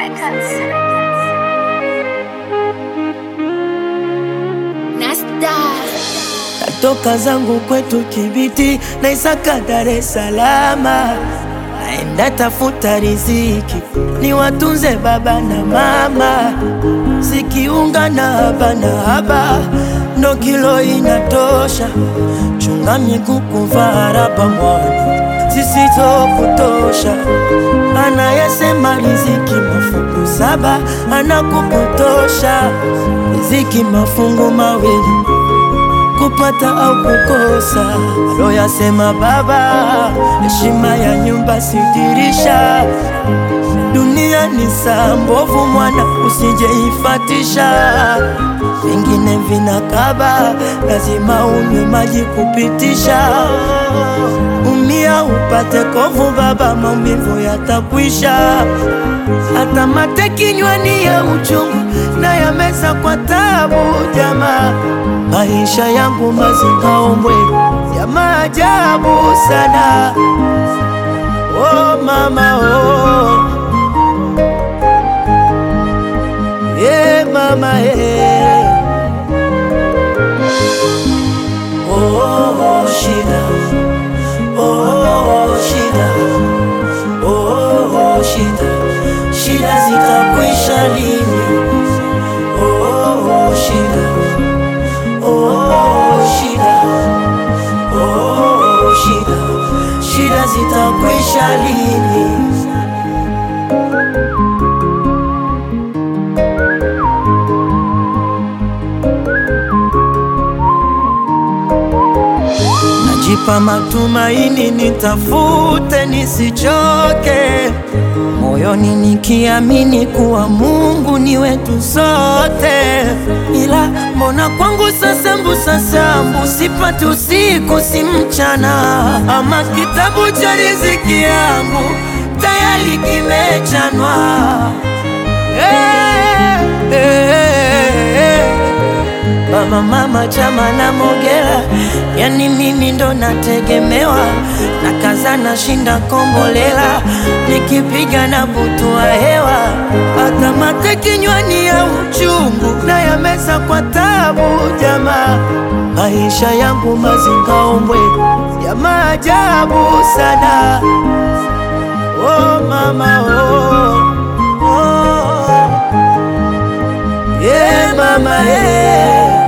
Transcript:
Records. Nasta. Natoka zangu kwetu Kibiti na Isaka Dar es Salaam, naenda tafuta riziki ni watunze baba na mama, sikiunga na haba ndo kilo inatosha, chunga miguu kuvaa raba mwana sisizo kutosha. Anayesema riziki mafungu saba anakupotosha, riziki mafungu mawili kupata au kukosa. Aloyasema baba, heshima ya nyumba sidirisha, dunia ni saa mbovu mwana usijeifatisha, vingine vinakaba lazima unywe maji kupitisha. Umia upate kovu baba, maumivu yatakwisha. Hata mate kinywani ya uchungu na ya meza kwa tabu jamaa, maisha yangu mazikaombwe ya maajabu sana. Oh mama oh, yeah mama yeah. Oh shida, oh shida, oh shida, shida zitakwisha lini? Oh shida, oh shida, oh shida, shida zitakwisha lini? Najipa matumaini nitafute nisichoke, moyoni nikiamini kuwa Mungu ni wetu sote. Ila mbona kwangu sasambu sipati usiku si mchana, ama kitabu cha riziki yangu tayari kimechanwa. Baba mama chama na Mogera, yani mimi ndo nategemewa, na kaza na shinda kombolela, nikipiga na butua hewa. Hata mate kinywani ya uchungu na ya meza kwa tabu jamaa, maisha yangu mazikaombwe ya maajabu sana. Oh mama oh, oh yeah mama yeah.